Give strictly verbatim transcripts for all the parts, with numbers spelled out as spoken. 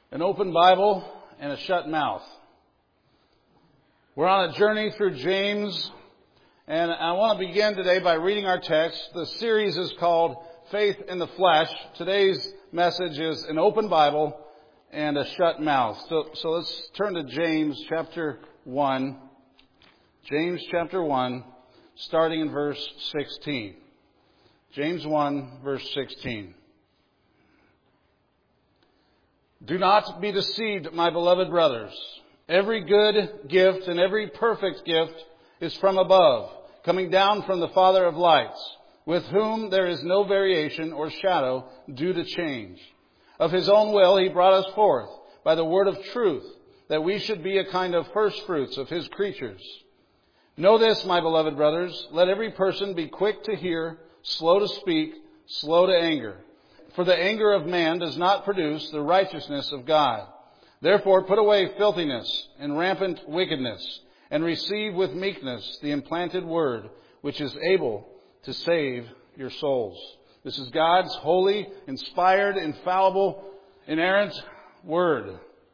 An open Bible and a shut mouth. We're on a journey through James, and I want to begin today by reading our text. The series is called Faith in the Flesh. Today's message is an open Bible and a shut mouth. So, so let's turn to James chapter one. James chapter one, starting in verse sixteen. James one, verse sixteen. Do not be deceived, my beloved brothers. Every good gift and every perfect gift is from above, coming down from the Father of lights, with whom there is no variation or shadow due to change. Of His own will He brought us forth by the word of truth, that we should be a kind of firstfruits of His creatures. Know this, my beloved brothers, let every person be quick to hear, slow to speak, slow to anger. For the anger of man does not produce the righteousness of God. Therefore put away filthiness and rampant wickedness, and receive with meekness the implanted word, which is able to save your souls. This is God's holy, inspired, infallible, inerrant word.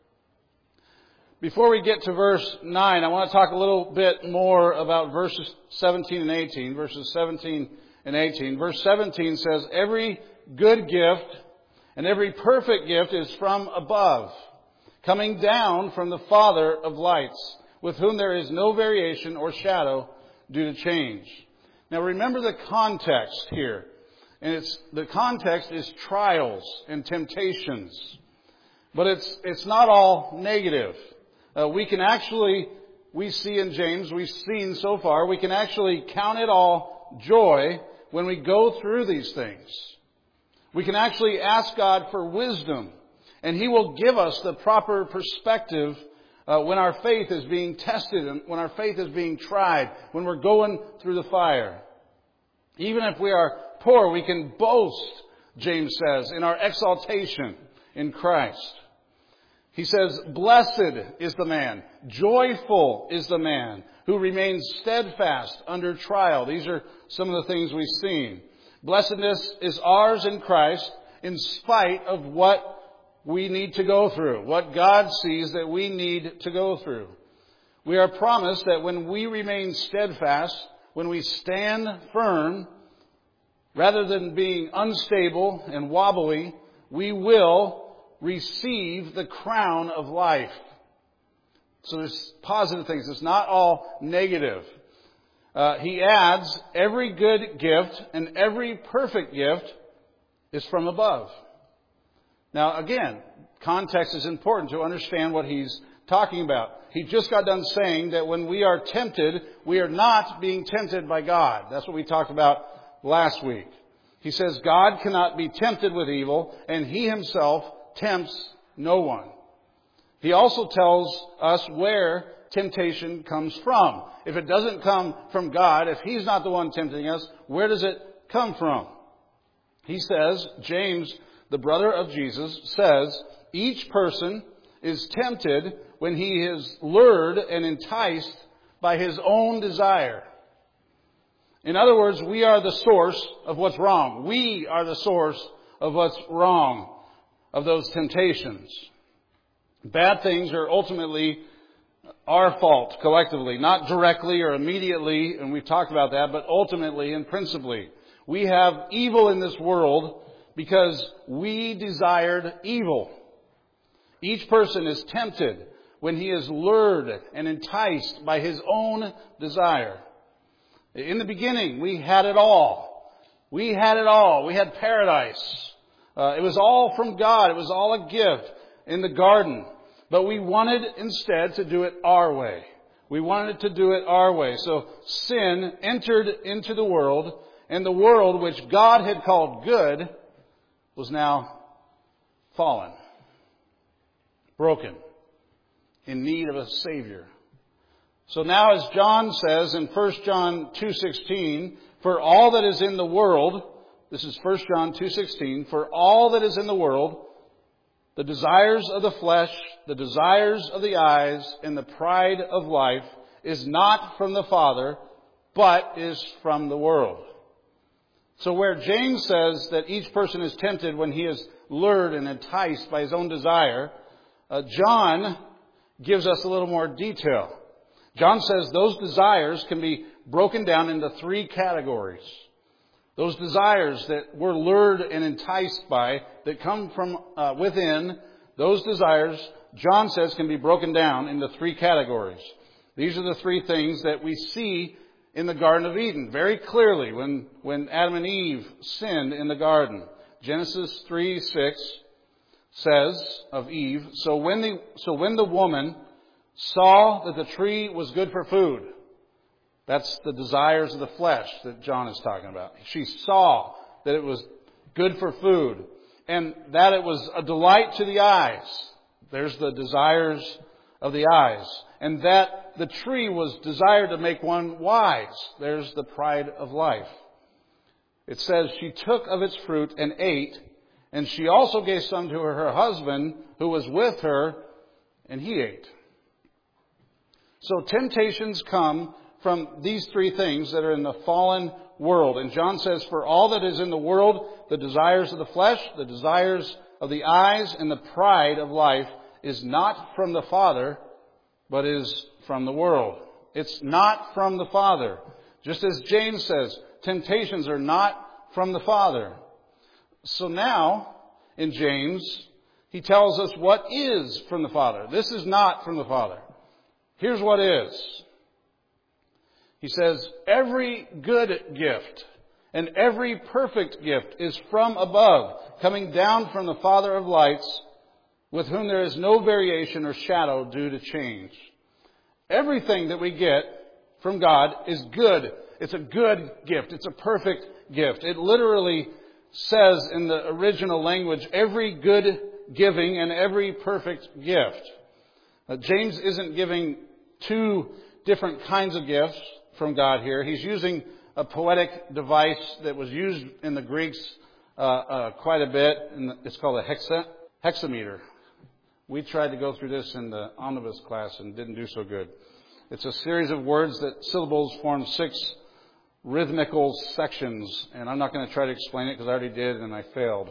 Before we get to verse nine, I want to talk a little bit more about verses seventeen and eighteen. Verses seventeen and eighteen. Verse seventeen says, every good gift and every perfect gift is from above, coming down from the Father of lights, with whom there is no variation or shadow due to change. Now remember the context here. And it's the context is trials and temptations. But it's it's not all negative. Uh, we can actually, we see in James, we've seen so far, we can actually count it all joy when we go through these things. We can actually ask God for wisdom, and He will give us the proper perspective uh, when our faith is being tested and when our faith is being tried, when we're going through the fire. Even if we are poor, we can boast, James says, in our exaltation in Christ. He says, blessed is the man, joyful is the man who remains steadfast under trial. These are some of the things we've seen. Blessedness is ours in Christ in spite of what we need to go through, what God sees that we need to go through. We are promised that when we remain steadfast, when we stand firm, rather than being unstable and wobbly, we will receive the crown of life. So there's positive things. It's not all negative. Uh, he adds, every good gift and every perfect gift is from above. Now again, context is important to understand what he's talking about. He just got done saying that when we are tempted, we are not being tempted by God. That's what we talked about last week. He says God cannot be tempted with evil, and He Himself tempts no one. He also tells us where temptation comes from. If it doesn't come from God, if He's not the one tempting us, where does it come from? He says, James, the brother of Jesus, says, each person is tempted when he is lured and enticed by his own desire. In other words, we are the source of what's wrong. We are the source of what's wrong, of those temptations. Bad things are ultimately our fault collectively, not directly or immediately, and we've talked about that, but ultimately and principally. We have evil in this world because we desired evil. Each person is tempted when he is lured and enticed by his own desire. In the beginning, we had it all. We had it all. We had paradise. Uh, it was all from God. It was all a gift in the garden. But we wanted instead to do it our way. We wanted to do it our way. So sin entered into the world, and the world which God had called good was now fallen, broken, in need of a Savior. So now, as John says in First John two sixteen, for all that is in the world, this is First John two sixteen, for all that is in the world, the desires of the flesh, the desires of the eyes, and the pride of life is not from the Father, but is from the world. So where James says that each person is tempted when he is lured and enticed by his own desire, Uh, John gives us a little more detail. John says those desires can be broken down into three categories. Those desires that we're lured and enticed by, that come from uh, within, those desires, John says, can be broken down into three categories. These are the three things that we see in the Garden of Eden very clearly when, when Adam and Eve sinned in the garden. Genesis three six says of Eve, so when the, so when the woman saw that the tree was good for food, that's the desires of the flesh that John is talking about. She saw that it was good for food and that it was a delight to the eyes. There's the desires of the eyes. And that the tree was desired to make one wise. There's the pride of life. It says she took of its fruit and ate, and she also gave some to her husband who was with her, and he ate. So temptations come from these three things that are in the fallen world. And John says, for all that is in the world, the desires of the flesh, the desires of the eyes, and the pride of life is not from the Father, but is from the world. It's not from the Father. Just as James says, temptations are not from the Father. So now, in James, he tells us what is from the Father. This is not from the Father. Here's what is. He says, every good gift and every perfect gift is from above, coming down from the Father of lights, with whom there is no variation or shadow due to change. Everything that we get from God is good. It's a good gift. It's a perfect gift. It literally says in the original language, every good giving and every perfect gift. Uh, James isn't giving two different kinds of gifts from God here. He's using a poetic device that was used in the Greeks uh, uh, quite a bit. And it's called a hexa, hexameter. We tried to go through this in the omnibus class and didn't do so good. It's a series of words that syllables form six rhythmical sections. And I'm not going to try to explain it because I already did and I failed.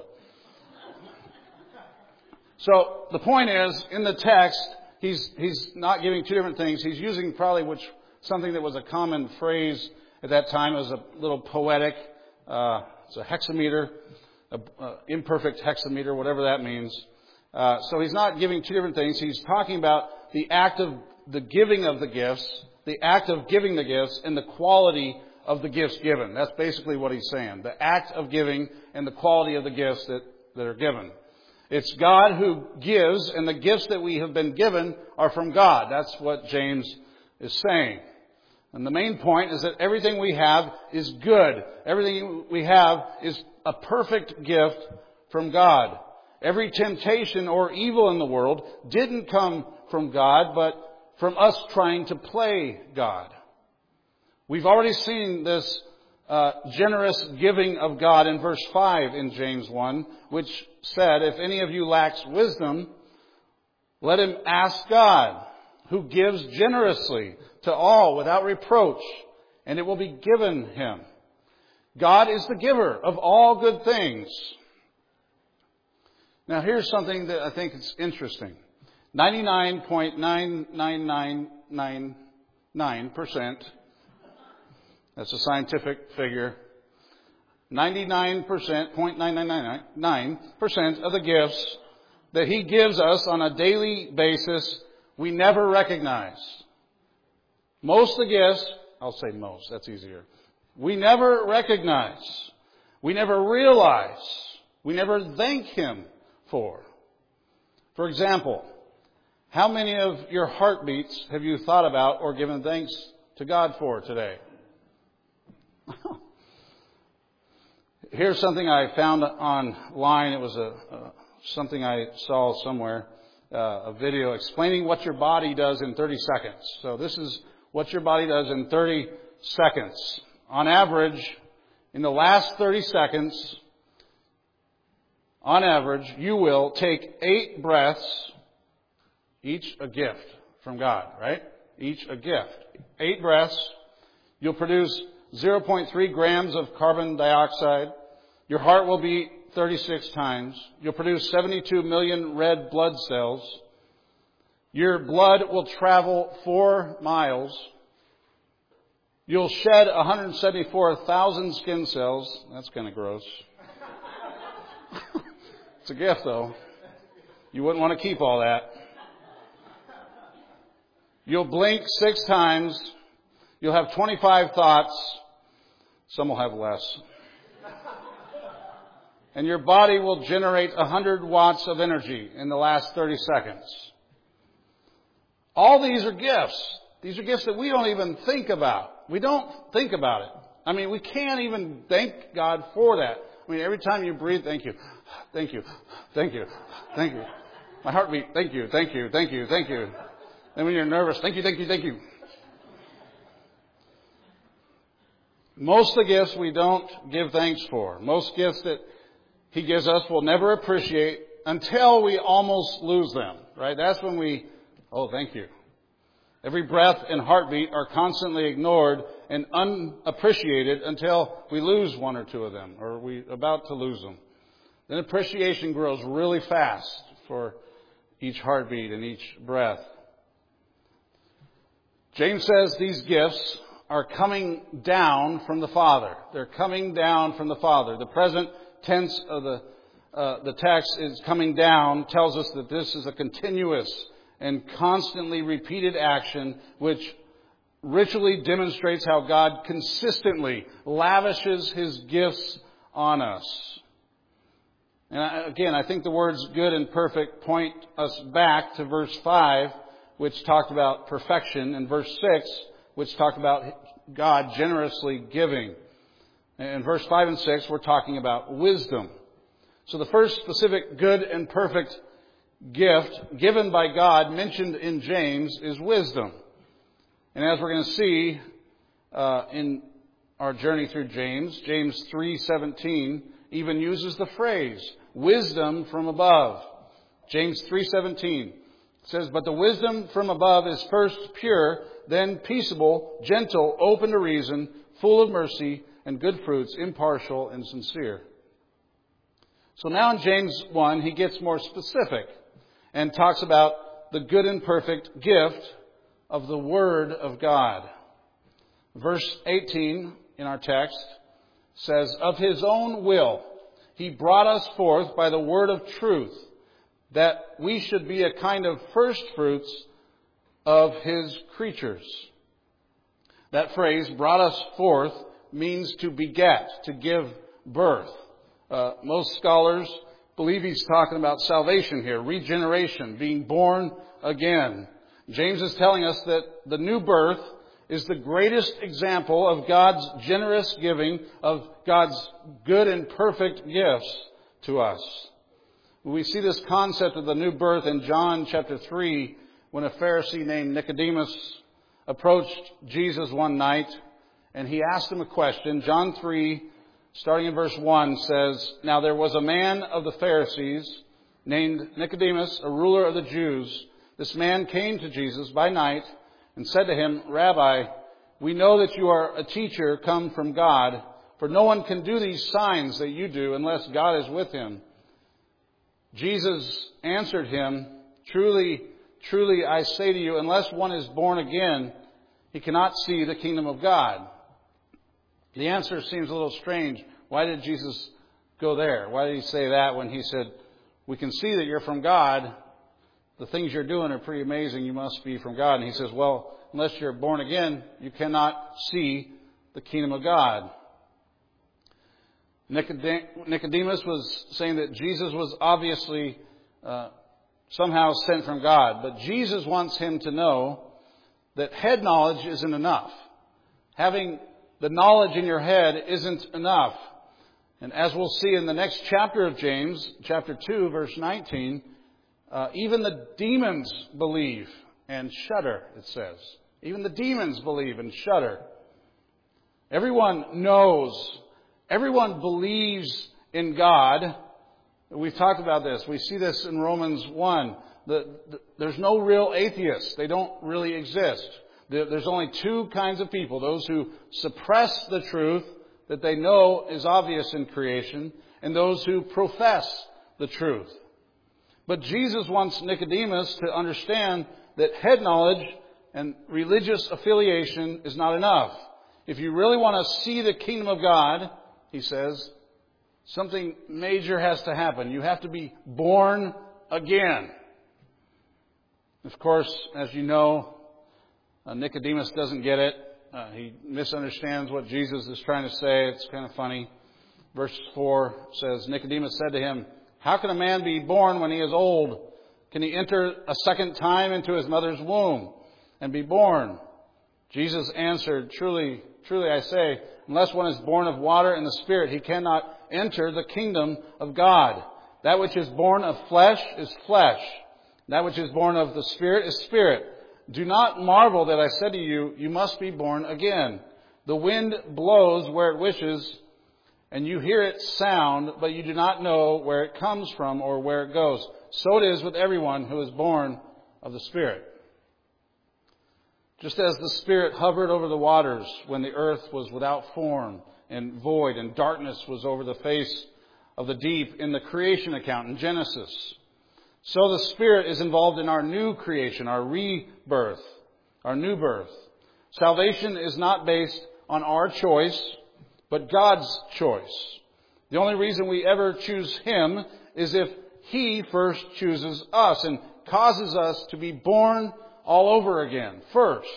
So the point is, in the text, he's he's not giving two different things. He's using probably which something that was a common phrase at that time. It was a little poetic. Uh, it's a hexameter, a, a imperfect hexameter, whatever that means. Uh, so he's not giving two different things. He's talking about the act of the giving of the gifts, the act of giving the gifts, and the quality of the gifts given. That's basically what he's saying. The act of giving and the quality of the gifts that, that are given. It's God who gives, and the gifts that we have been given are from God. That's what James is saying. And the main point is that everything we have is good. Everything we have is a perfect gift from God. Every temptation or evil in the world didn't come from God, but from us trying to play God. We've already seen this uh, generous giving of God in verse five in James one, which said, if any of you lacks wisdom, let him ask God, who gives generously to all without reproach, and it will be given him. God is the giver of all good things. Now here's something that I think is interesting. ninety-nine point nine nine nine nine nine percent, that's a scientific figure, ninety-nine percent, zero point nine nine nine nine percent of the gifts that he gives us on a daily basis, we never recognize. Most of the gifts, I'll say most, that's easier. We never recognize. We never realize. We never thank him for. For example, how many of your heartbeats have you thought about or given thanks to God for today? Here's something I found online. It was a, uh, something I saw somewhere, uh, a video explaining what your body does in thirty seconds. So this is what your body does in thirty seconds. On average, in the last thirty seconds, on average, you will take eight breaths, each a gift from God, right? Each a gift. Eight breaths. You'll produce zero point three grams of carbon dioxide. Your heart will beat thirty-six times. You'll produce seventy-two million red blood cells. Your blood will travel four miles. You'll shed one hundred seventy-four thousand skin cells. That's kind of gross. It's a gift, though. You wouldn't want to keep all that. You'll blink six times. You'll have twenty-five thoughts. Some will have less. And your body will generate one hundred watts of energy in the last thirty seconds. All these are gifts. These are gifts that we don't even think about. We don't think about it. I mean, we can't even thank God for that. I mean, every time you breathe, thank you, thank you, thank you, thank you. My heartbeat, thank you, thank you, thank you, thank you. Then when you're nervous, thank you, thank you, thank you. Most of the gifts we don't give thanks for. Most gifts that He gives us we'll never appreciate until we almost lose them, right? That's when we, oh, thank you. Every breath and heartbeat are constantly ignored and unappreciated until we lose one or two of them, or we're about to lose them. Then appreciation grows really fast for each heartbeat and each breath. James says these gifts are coming down from the Father. They're coming down from the Father. The present tense of the uh, the text is coming down, tells us that this is a continuous and constantly repeated action which ritually demonstrates how God consistently lavishes His gifts on us. And I, again, I think the words good and perfect point us back to verse five, which talked about perfection, and verse six, which talked about God generously giving. And in verse five and six, we're talking about wisdom. So the first specific good and perfect gift given by God mentioned in James is wisdom. And as we're going to see uh, in our journey through James, James three seventeen even uses the phrase wisdom from above. James three seventeen says, "But the wisdom from above is first pure, then peaceable, gentle, open to reason, full of mercy and good fruits, impartial and sincere." So now in James one, he gets more specific and talks about the good and perfect gift of the Word of God. Verse eighteen in our text says, "Of His own will He brought us forth by the word of truth, that we should be a kind of first fruits of His creatures." That phrase, brought us forth, means to beget, to give birth. Uh, most scholars believe he's talking about salvation here, regeneration, being born again. James is telling us that the new birth is the greatest example of God's generous giving, of God's good and perfect gifts to us. We see this concept of the new birth in John chapter three, when a Pharisee named Nicodemus approached Jesus one night and he asked him a question. John three, starting in verse one, says, "Now there was a man of the Pharisees named Nicodemus, a ruler of the Jews. This man came to Jesus by night and said to Him, 'Rabbi, we know that you are a teacher come from God, for no one can do these signs that you do unless God is with him.' Jesus answered him, 'Truly, truly, I say to you, unless one is born again, he cannot see the kingdom of God.'" The answer seems a little strange. Why did Jesus go there? Why did He say that when He said, "We can see that you're from God. The things you're doing are pretty amazing. You must be from God." And He says, well, unless you're born again, you cannot see the kingdom of God. Nicodemus was saying that Jesus was obviously uh, somehow sent from God. But Jesus wants him to know that head knowledge isn't enough. Having the knowledge in your head isn't enough. And as we'll see in the next chapter of James, chapter two, verse nineteen, uh, even the demons believe and shudder, it says. Even the demons believe and shudder. Everyone knows. Everyone believes in God. We've talked about this. We see this in Romans one. The, the, there's no real atheists. They don't really exist. There's only two kinds of people. Those who suppress the truth that they know is obvious in creation, and those who profess the truth. But Jesus wants Nicodemus to understand that head knowledge and religious affiliation is not enough. If you really want to see the kingdom of God, he says, something major has to happen. You have to be born again. Of course, as you know, uh, Nicodemus doesn't get it. Uh, he misunderstands what Jesus is trying to say. It's kind of funny. Verse four says, Nicodemus said to him, "How can a man be born when he is old? Can he enter a second time into his mother's womb and be born?" Jesus answered, Truly, truly I say, unless one is born of water and the Spirit, he cannot enter the kingdom of God. That which is born of flesh is flesh. That which is born of the Spirit is spirit. Do not marvel that I said to you, you must be born again. The wind blows where it wishes, and you hear its sound, but you do not know where it comes from or where it goes. So it is with everyone who is born of the Spirit. Just as the Spirit hovered over the waters when the earth was without form and void, and darkness was over the face of the deep in the creation account in Genesis, so the Spirit is involved in our new creation, our rebirth, our new birth. Salvation is not based on our choice, but God's choice. The only reason we ever choose Him is if He first chooses us and causes us to be born all over again first.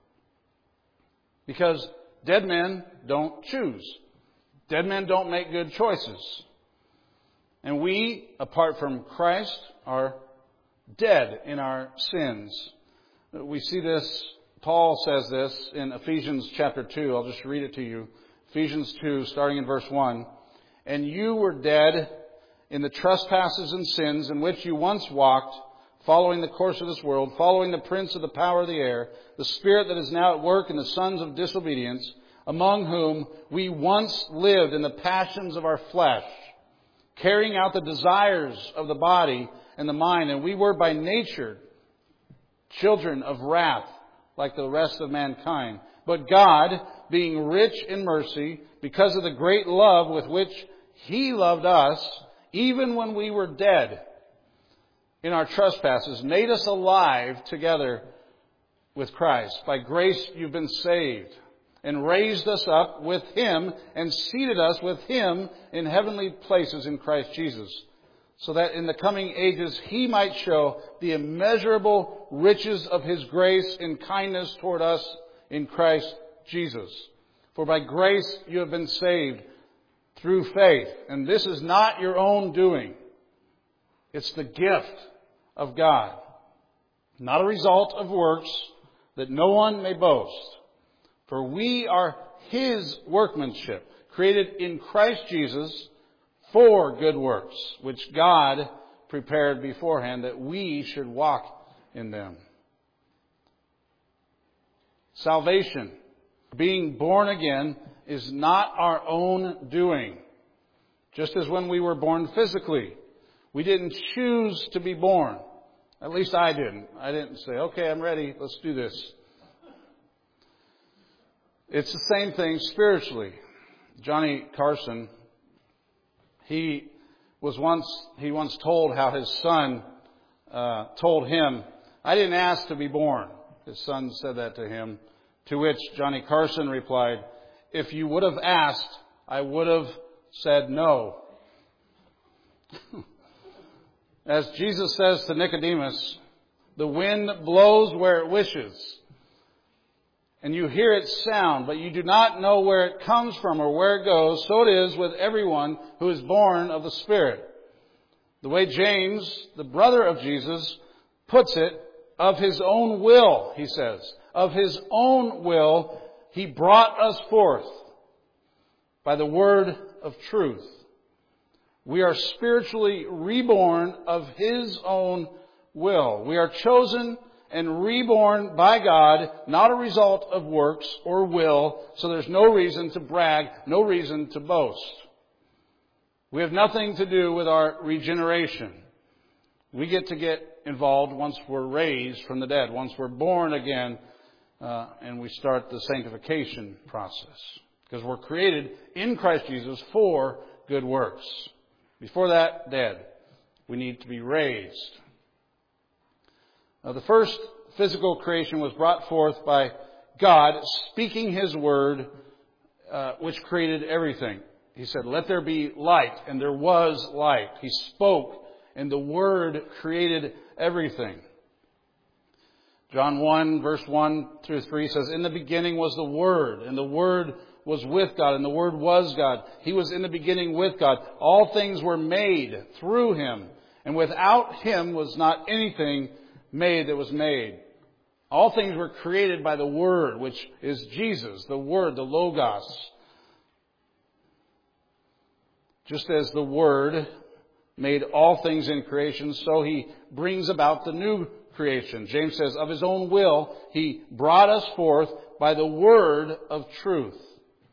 Because dead men don't choose. Dead men don't make good choices. And we, apart from Christ, are dead in our sins. We see this, Paul says this in Ephesians chapter two. I'll just read it to you. Ephesians two, starting in verse one. "And you were dead in the trespasses and sins in which you once walked, following the course of this world, following the prince of the power of the air, the spirit that is now at work in the sons of disobedience, among whom we once lived in the passions of our flesh, carrying out the desires of the body and the mind. And we were by nature children of wrath, like the rest of mankind. But God, being rich in mercy, because of the great love with which He loved us, even when we were dead in our trespasses, made us alive together with Christ. By grace you've been saved, and raised us up with Him, and seated us with Him in heavenly places in Christ Jesus, so that in the coming ages He might show the immeasurable riches of His grace and kindness toward us in Christ Jesus. For by grace you have been saved through faith, and this is not your own doing. It's the gift of God, not a result of works, that no one may boast. For we are His workmanship, created in Christ Jesus for good works, which God prepared beforehand that we should walk in them." Salvation, being born again, is not our own doing. Just as when we were born physically, we didn't choose to be born. At least I didn't. I didn't say, okay, I'm ready, let's do this. It's the same thing spiritually. Johnny Carson, he was once, he once told how his son uh, told him, "I didn't ask to be born." His son said that to him. To which Johnny Carson replied, "If you would have asked, I would have said no." As Jesus says to Nicodemus, the wind blows where it wishes, and you hear its sound, but you do not know where it comes from or where it goes. So it is with everyone who is born of the Spirit. The way James, the brother of Jesus, puts it, of His own will, he says, of His own will, He brought us forth by the word of truth. We are spiritually reborn of His own will. We are chosen and reborn by God, not a result of works or will, so there's no reason to brag, no reason to boast. We have nothing to do with our regeneration. We get to get involved once we're raised from the dead, once we're born again, uh, and we start the sanctification process. Because we're created in Christ Jesus for good works. Before that, dead. We need to be raised. Now, the first physical creation was brought forth by God speaking His word, uh, which created everything. He said, "Let there be light," and there was light. He spoke, and the word created everything. John one, verse one through three says, "In the beginning was the Word, and the Word was with God, and the Word was God. He was in the beginning with God. All things were made through Him, and without Him was not anything made that was made." All things were created by the Word, which is Jesus, the Word, the Logos. Just as the Word made all things in creation, so He brings about the new creation. James says, of His own will, He brought us forth by the word of truth.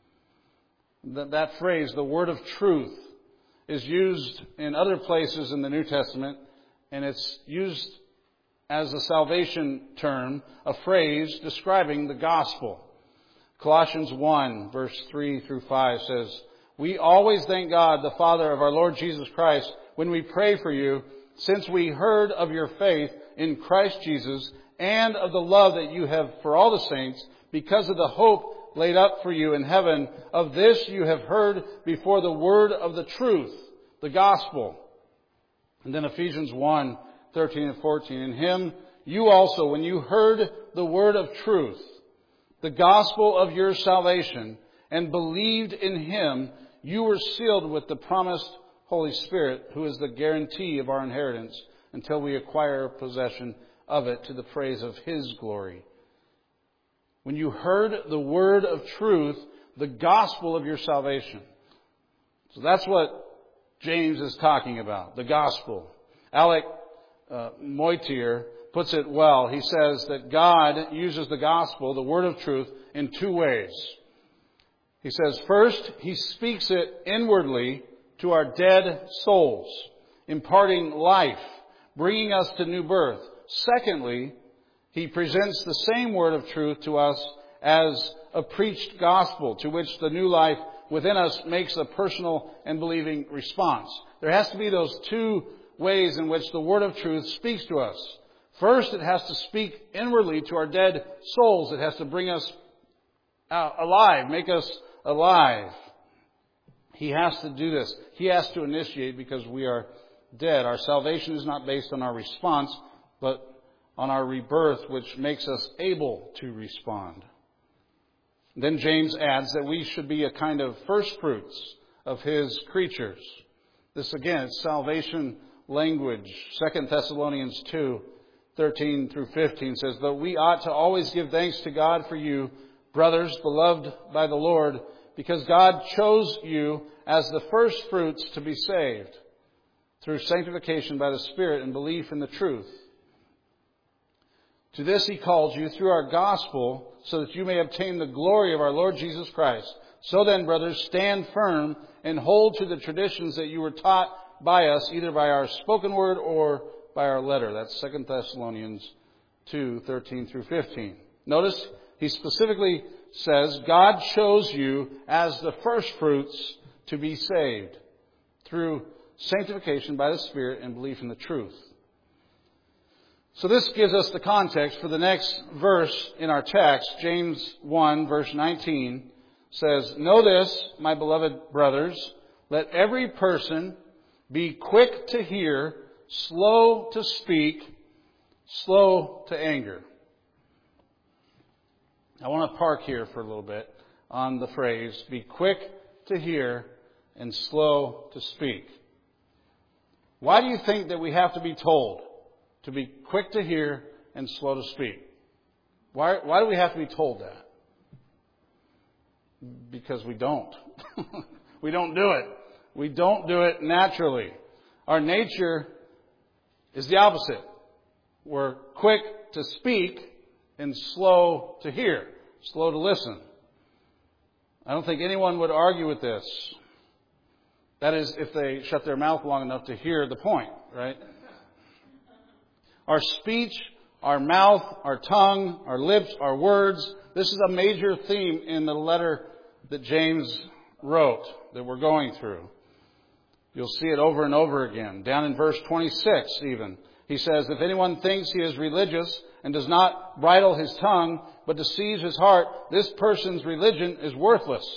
That, that phrase, the word of truth, is used in other places in the New Testament, and it's used as a salvation term, a phrase describing the gospel. Colossians one, verse three through five says, "We always thank God, the Father of our Lord Jesus Christ, when we pray for you, since we heard of your faith in Christ Jesus and of the love that you have for all the saints, because of the hope laid up for you in heaven. Of this you have heard before the word of the truth," the gospel. And then Ephesians one, thirteen and fourteen, "In Him you also, when you heard the word of truth, the gospel of your salvation, and believed in Him, you were sealed with the promised Holy Spirit, who is the guarantee of our inheritance until we acquire possession of it to the praise of His glory." When you heard the word of truth, the gospel of your salvation. So that's what James is talking about, the gospel. Alec uh, Moitier puts it well. He says that God uses the gospel, the word of truth, in two ways. He says, first, He speaks it inwardly to our dead souls, imparting life, bringing us to new birth. Secondly, He presents the same word of truth to us as a preached gospel, to which the new life within us makes a personal and believing response. There has to be those two ways in which the word of truth speaks to us. First, it has to speak inwardly to our dead souls. It has to bring us alive, make us alive. He has to do this. He has to initiate because we are dead. Our salvation is not based on our response, but on our rebirth, which makes us able to respond. Then James adds that we should be a kind of first fruits of His creatures. This again is salvation language. Second Thessalonians two, thirteen through fifteen says, "But we ought to always give thanks to God for you, brothers, beloved by the Lord, because God chose you as the first fruits to be saved, through sanctification by the Spirit and belief in the truth. To this He called you through our gospel, so that you may obtain the glory of our Lord Jesus Christ. So then, brothers, stand firm and hold to the traditions that you were taught by us, either by our spoken word or by our letter." That's Second Thessalonians two, thirteen through fifteen. Notice he specifically says, God chose you as the first fruits to be saved through sanctification by the Spirit and belief in the truth. So this gives us the context for the next verse in our text. James one, verse nineteen says, "Know this, my beloved brothers, let every person be quick to hear, slow to speak, slow to anger." I want to park here for a little bit on the phrase, be quick to hear and slow to speak. Why do you think that we have to be told to be quick to hear and slow to speak? Why, why do we have to be told that? Because we don't. We don't do it. We don't do it naturally. Our nature is the opposite. We're quick to speak and slow to hear, slow to listen. I don't think anyone would argue with this. That is, if they shut their mouth long enough to hear the point, right? Our speech, our mouth, our tongue, our lips, our words, this is a major theme in the letter that James wrote that we're going through. You'll see it over and over again. Down in verse twenty-six even. He says, if anyone thinks he is religious and does not bridle his tongue, but deceives his heart, this person's religion is worthless.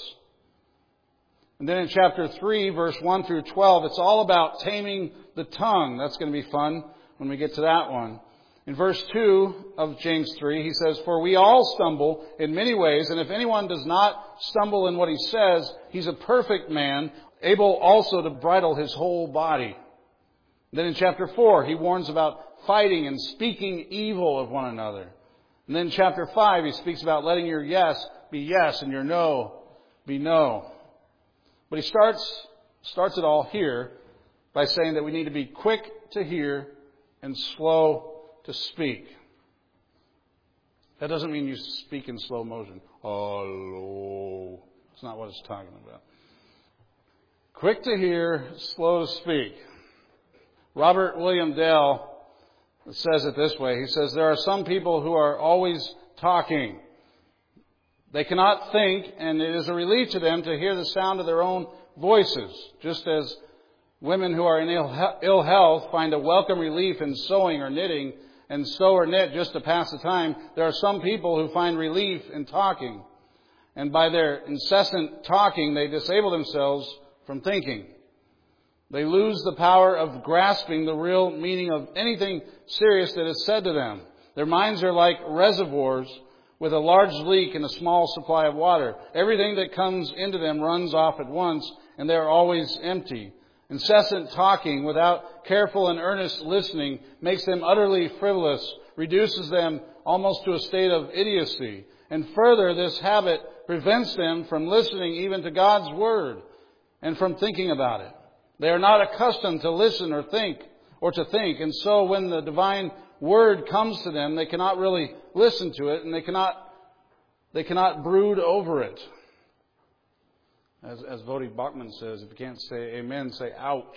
And then in chapter three, verse one through twelve, it's all about taming the tongue. That's going to be fun when we get to that one. In verse two of James three, he says, for we all stumble in many ways, and if anyone does not stumble in what he says, he's a perfect man, able also to bridle his whole body. Then in chapter four, he warns about fighting and speaking evil of one another. And then in chapter five, he speaks about letting your yes be yes and your no be no. But he starts, starts it all here by saying that we need to be quick to hear and slow to speak. That doesn't mean you speak in slow motion. Hello. That's not what it's talking about. Quick to hear, slow to speak. Robert William Dale says it this way. He says, there are some people who are always talking. They cannot think, and it is a relief to them to hear the sound of their own voices, just as women who are in ill health find a welcome relief in sewing or knitting, and sew or knit just to pass the time. There are some people who find relief in talking, and by their incessant talking, they disable themselves from thinking. They lose the power of grasping the real meaning of anything serious that is said to them. Their minds are like reservoirs with a large leak in a small supply of water. Everything that comes into them runs off at once, and they are always empty. Incessant talking without careful and earnest listening makes them utterly frivolous, reduces them almost to a state of idiocy. And further, this habit prevents them from listening even to God's Word and from thinking about it. They are not accustomed to listen or think or to think. And so when the divine Word comes to them, they cannot really listen to it, and they cannot they cannot brood over it. As, as Voddie Bachman says, if you can't say amen, say ouch.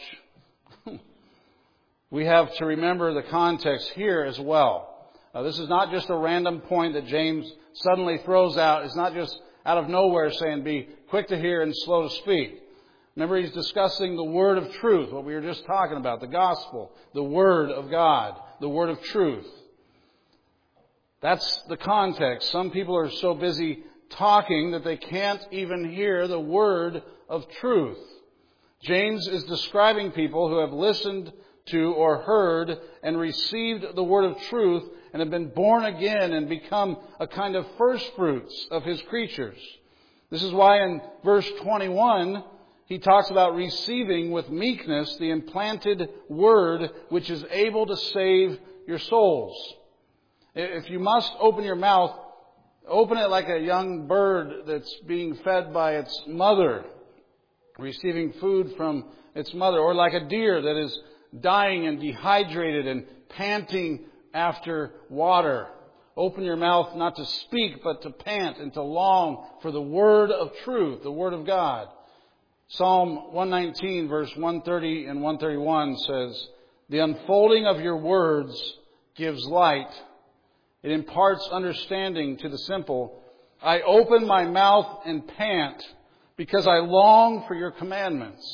We have to remember the context here as well. Uh, this is not just a random point that James suddenly throws out. It's not just out of nowhere saying be quick to hear and slow to speak. Remember, he's discussing the word of truth, what we were just talking about, the gospel, the word of God, the word of truth. That's the context. Some people are so busy talking that they can't even hear the word of truth. James is describing people who have listened to or heard and received the word of truth and have been born again and become a kind of first fruits of his creatures. This is why in verse twenty-one, he talks about receiving with meekness the implanted word which is able to save your souls. If you must open your mouth, open it like a young bird that's being fed by its mother, receiving food from its mother, or like a deer that is dying and dehydrated and panting after water. Open your mouth not to speak, but to pant and to long for the word of truth, the word of God. Psalm one nineteen, verse one thirty and one thirty-one says, the unfolding of your words gives light. It imparts understanding to the simple. I open my mouth and pant because I long for your commandments.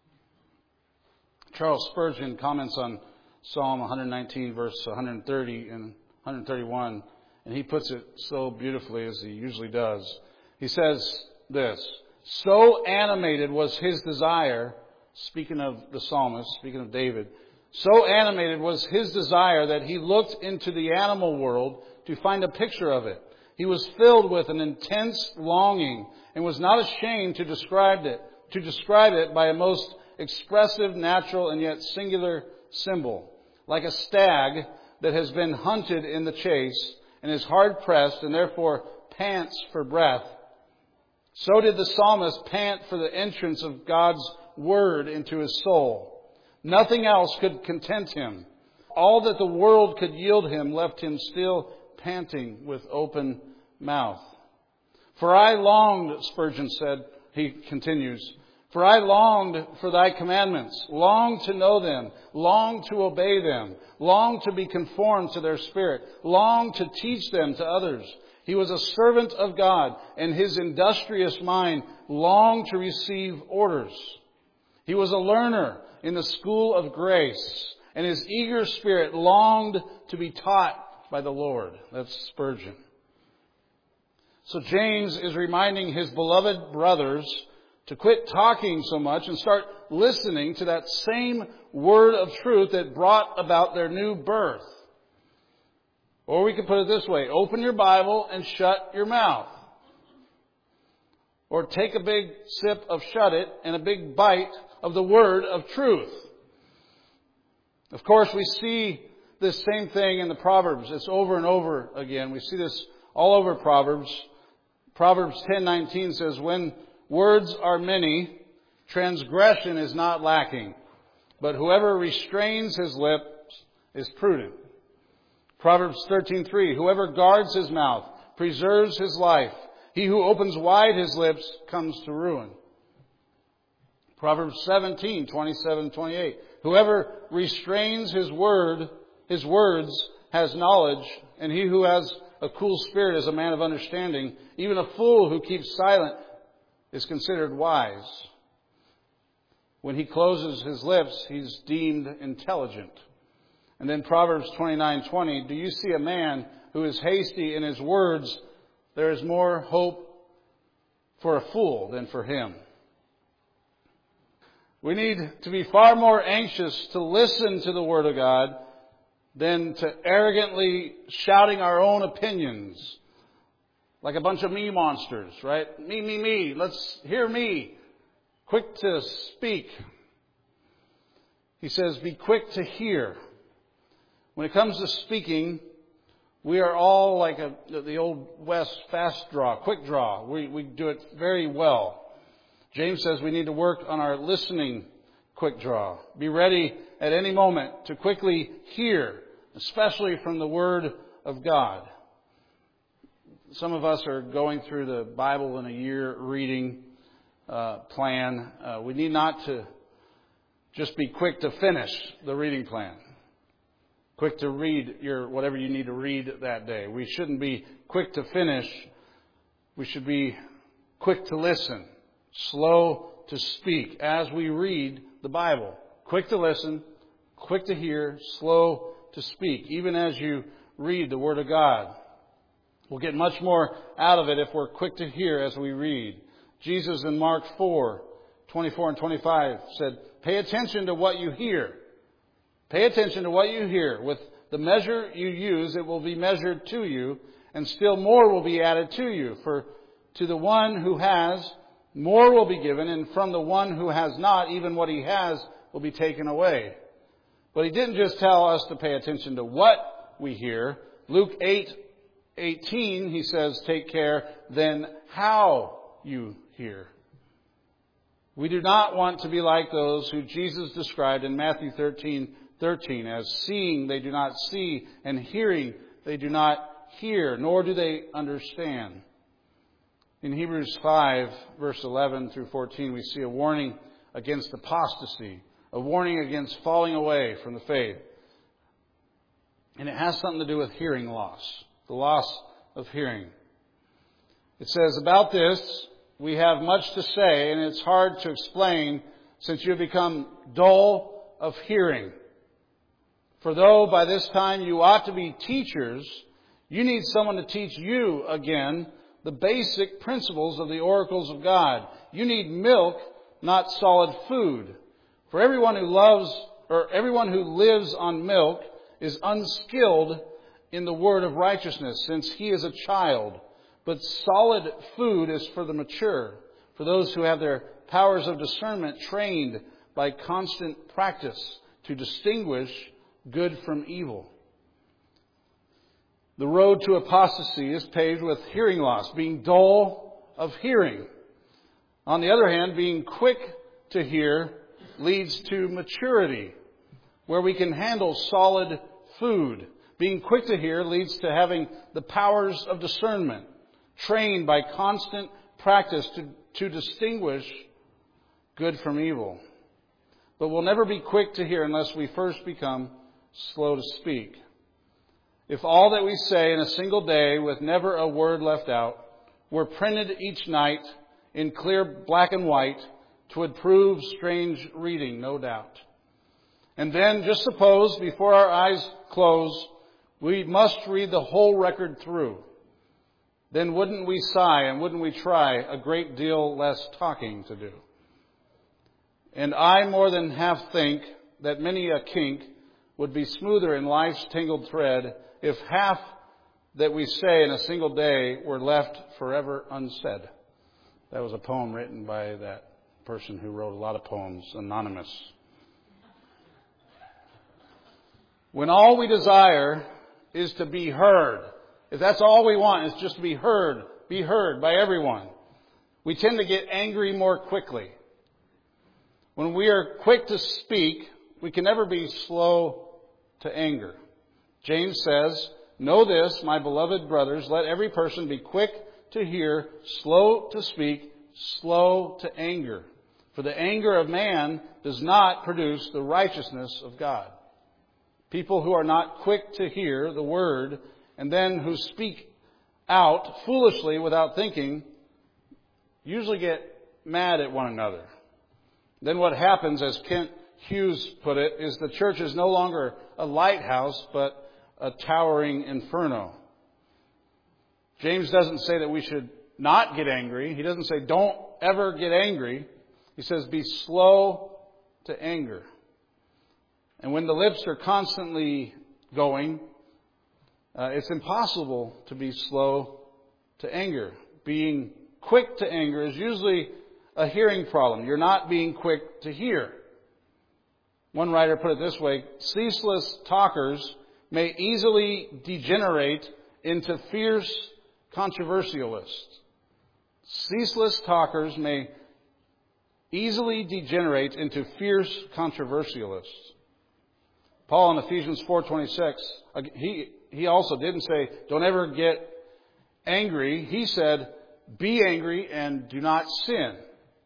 Charles Spurgeon comments on Psalm one nineteen, verse one thirty and one thirty-one, and he puts it so beautifully as he usually does. He says this, so animated was his desire, speaking of the psalmist, speaking of David, so animated was his desire that he looked into the animal world to find a picture of it. He was filled with an intense longing and was not ashamed to describe it, to describe it by a most expressive, natural, and yet singular symbol. Like a stag that has been hunted in the chase and is hard pressed and therefore pants for breath, so did the psalmist pant for the entrance of God's word into his soul. Nothing else could content him. All that the world could yield him left him still panting with open mouth. For I longed, Spurgeon said, he continues, for I longed for thy commandments, longed to know them, longed to obey them, longed to be conformed to their spirit, longed to teach them to others. He was a servant of God, and his industrious mind longed to receive orders. He was a learner in the school of grace, and his eager spirit longed to be taught by the Lord. That's Spurgeon. So James is reminding his beloved brothers to quit talking so much and start listening to that same word of truth that brought about their new birth. Or we could put it this way: open your Bible and shut your mouth. Or take a big sip of shut it and a big bite of the word of truth. Of course, we see this same thing in the Proverbs. It's over and over again. We see this all over Proverbs. Proverbs ten nineteen says, when words are many, transgression is not lacking, but whoever restrains his lips is prudent. Proverbs thirteen three, whoever guards his mouth preserves his life. He who opens wide his lips comes to ruin. Proverbs seventeen twenty-seven twenty-eight, whoever restrains his word, his words has knowledge, and he who has a cool spirit is a man of understanding. Even a fool who keeps silent is considered wise. When he closes his lips, he's deemed intelligent. And then Proverbs twenty-nine twenty, do you see a man who is hasty in his words? There is more hope for a fool than for him. We need to be far more anxious to listen to the Word of God than to arrogantly shouting our own opinions like a bunch of me monsters, right? Me, me, me. Let's hear me. Quick to speak. He says, be quick to hear. When it comes to speaking, we are all like a, the old West fast draw, quick draw. We, we do it very well. James says we need to work on our listening quick draw. Be ready at any moment to quickly hear, especially from the Word of God. Some of us are going through the Bible in a year reading uh, plan. Uh, we need not to just be quick to finish the reading plan. Quick to read your whatever you need to read that day. We shouldn't be quick to finish. We should be quick to listen, slow to speak as we read the Bible. Quick to listen, quick to hear, slow to speak, even as you read the Word of God. We'll get much more out of it if we're quick to hear as we read. Jesus in Mark four twenty-four and twenty-five said, pay attention to what you hear. Pay attention to what you hear. With the measure you use, it will be measured to you, and still more will be added to you. For to the one who has, more will be given, and from the one who has not, even what he has will be taken away. But he didn't just tell us to pay attention to what we hear. Luke eight eighteen, he says, take care then how you hear. We do not want to be like those who Jesus described in Matthew thirteen thirteen as seeing they do not see, and hearing they do not hear, nor do they understand. In Hebrews five, verse eleven through fourteen, we see a warning against apostasy, a warning against falling away from the faith. And it has something to do with hearing loss, the loss of hearing. It says, about this, we have much to say, and it's hard to explain since you have become dull of hearing. For though by this time you ought to be teachers, you need someone to teach you again the basic principles of the oracles of God. You need milk, not solid food. For everyone who loves, or everyone who lives on milk is unskilled in the word of righteousness, since he is a child. But solid food is for the mature, for those who have their powers of discernment trained by constant practice to distinguish good from evil. The road to apostasy is paved with hearing loss, being dull of hearing. On the other hand, being quick to hear leads to maturity, where we can handle solid food. Being quick to hear leads to having the powers of discernment, trained by constant practice to, to distinguish good from evil. But we'll never be quick to hear unless we first become slow to speak. If all that we say in a single day, with never a word left out, were printed each night in clear black and white, 'twould prove strange reading, no doubt. And then, just suppose, before our eyes close, we must read the whole record through. Then wouldn't we sigh and wouldn't we try a great deal less talking to do? And I more than half think that many a kink would be smoother in life's tangled thread if half that we say in a single day were left forever unsaid. That was a poem written by that person who wrote a lot of poems, anonymous. When all we desire is to be heard, if that's all we want is just to be heard, be heard by everyone, we tend to get angry more quickly. When we are quick to speak, we can never be slow to anger. James says, "Know this, my beloved brothers, let every person be quick to hear, slow to speak, slow to anger. For the anger of man does not produce the righteousness of God." People who are not quick to hear the word and then who speak out foolishly without thinking usually get mad at one another. Then what happens, as Kent Hughes put it, is the church is no longer a lighthouse but a towering inferno. James doesn't say that we should not get angry. He doesn't say don't ever get angry. He says be slow to anger. And when the lips are constantly going, uh, it's impossible to be slow to anger. Being quick to anger is usually a hearing problem. You're not being quick to hear. One writer put it this way: ceaseless talkers may easily degenerate into fierce controversialists. Ceaseless talkers may easily degenerate into fierce controversialists. Paul in Ephesians four twenty-six, he, he also didn't say, don't ever get angry. He said, be angry and do not sin.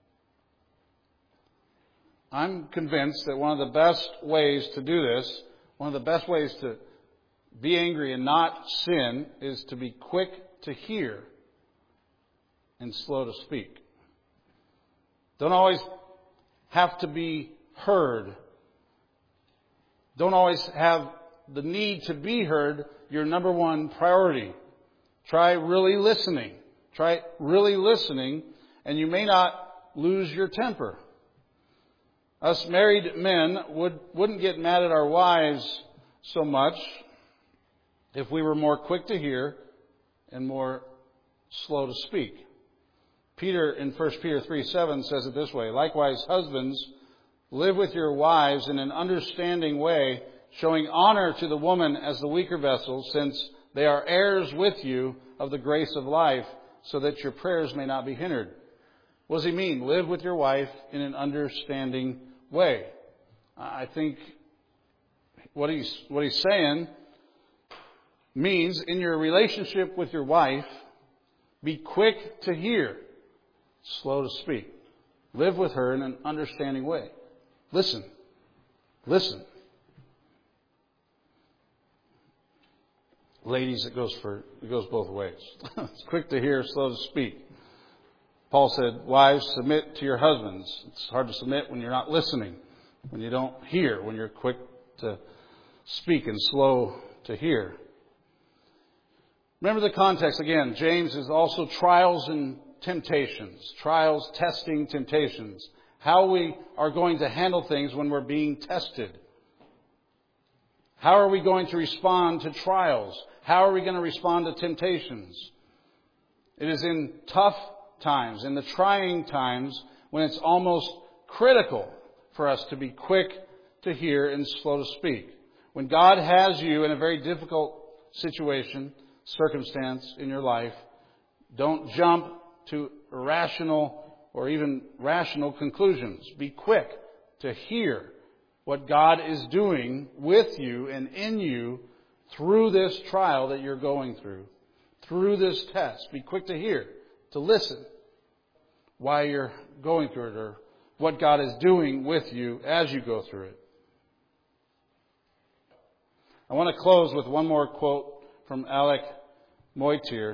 I'm convinced that one of the best ways to do this, one of the best ways to be angry and not sin, is to be quick to hear and slow to speak. Don't always have to be heard. Don't always have the need to be heard your number one priority. Try really listening. Try really listening, and you may not lose your temper. Us married men would, wouldn't get mad at our wives so much if we were more quick to hear and more slow to speak. Peter in First Peter three seven says it this way: likewise, husbands, live with your wives in an understanding way, showing honor to the woman as the weaker vessel, since they are heirs with you of the grace of life, so that your prayers may not be hindered. What does he mean? Live with your wife in an understanding way. I think what he's, what he's saying means in your relationship with your wife, be quick to hear, slow to speak. Live with her in an understanding way. Listen. Listen. Ladies, it goes for it goes both ways. It's quick to hear, slow to speak. Paul said, wives, submit to your husbands. It's hard to submit when you're not listening, when you don't hear, when you're quick to speak and slow to hear. Remember the context again. James is also trials and temptations. Trials, testing, temptations. How we are going to handle things when we're being tested. How are we going to respond to trials? How are we going to respond to temptations? It is in tough times, in the trying times, when it's almost critical for us to be quick to hear and slow to speak. When God has you in a very difficult situation, circumstance in your life, don't jump to irrational or even rational conclusions. Be quick to hear what God is doing with you and in you through this trial that you're going through, through this test. Be quick to hear, to listen while you're going through it, or what God is doing with you as you go through it. I want to close with one more quote from Alec Moitier.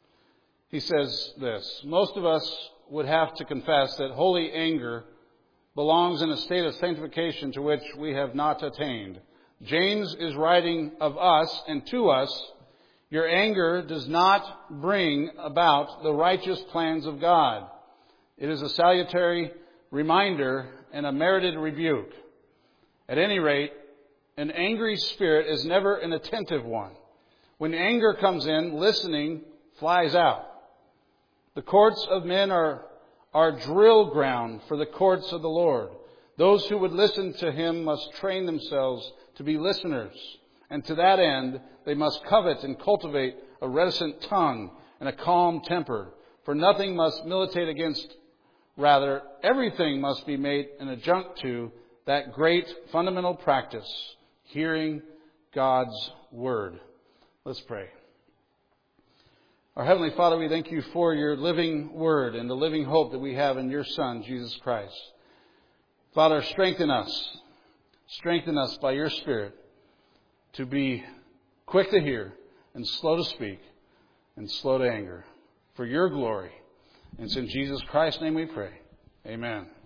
He says this: most of us would have to confess that holy anger belongs in a state of sanctification to which we have not attained. James is writing of us and to us, your anger does not bring about the righteous plans of God. It is a salutary reminder and a merited rebuke. At any rate, an angry spirit is never an attentive one. When anger comes in, listening flies out. The courts of men are, are drill ground for the courts of the Lord. Those who would listen to him must train themselves to be listeners. And to that end, they must covet and cultivate a reticent tongue and a calm temper. For nothing must militate against, rather, everything must be made an adjunct to that great fundamental practice, hearing God's Word. Let's pray. Our Heavenly Father, we thank you for your living Word and the living hope that we have in your Son, Jesus Christ. Father, strengthen us. Strengthen us by your Spirit to be quick to hear and slow to speak and slow to anger for your glory. And it's in Jesus Christ's name we pray. Amen.